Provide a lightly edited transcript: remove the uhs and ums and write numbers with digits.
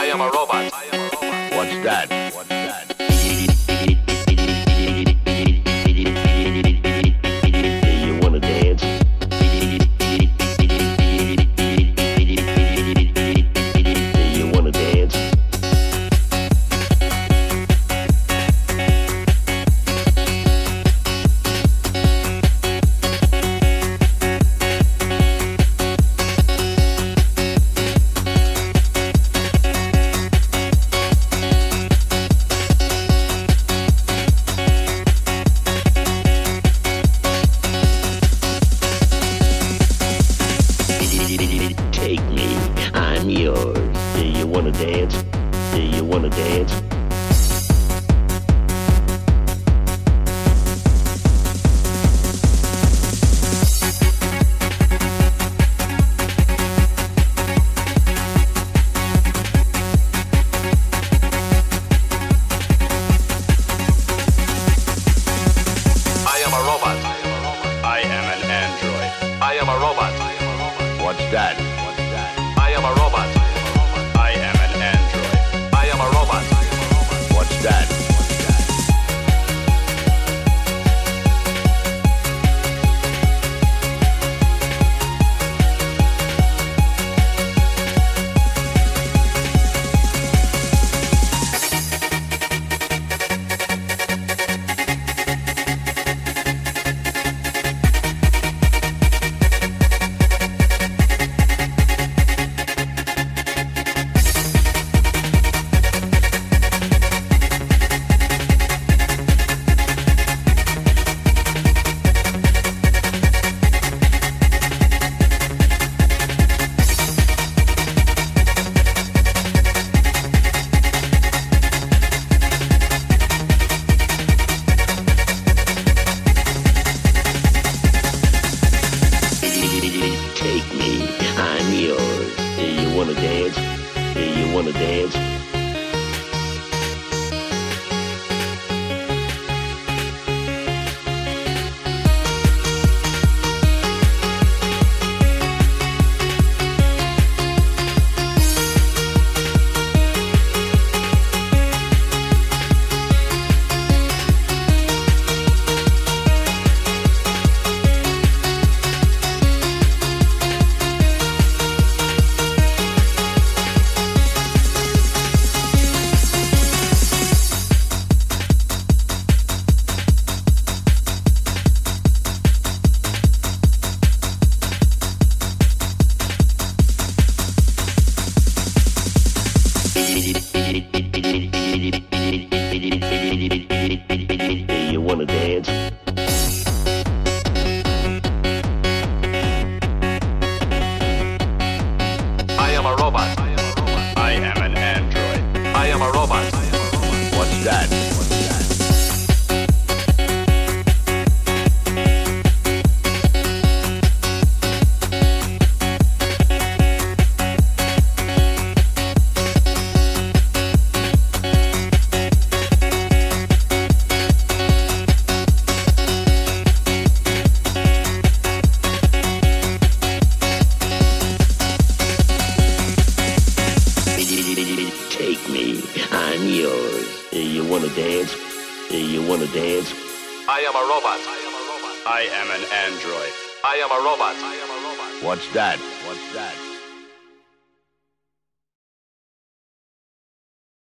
am a robot. What's that? What's that? Do you wanna dance? Do you wanna dance? Take me, I'm yours. Do you wanna dance? Do you wanna dance? I am a robot. I am an android. I am a robot. What's that? What's that? I am a robot. I am an android. I am a robot. What's that? What's that? Take me, I'm yours. Do you wanna dance? Do you wanna dance? Do you wanna dance? I am a robot. I am an android. I am a robot. What's that? What's that? Take me, I'm yours. Do you wanna dance? Do you wanna dance? I am a robot. I am an android. I am a robot. What's that? What's that?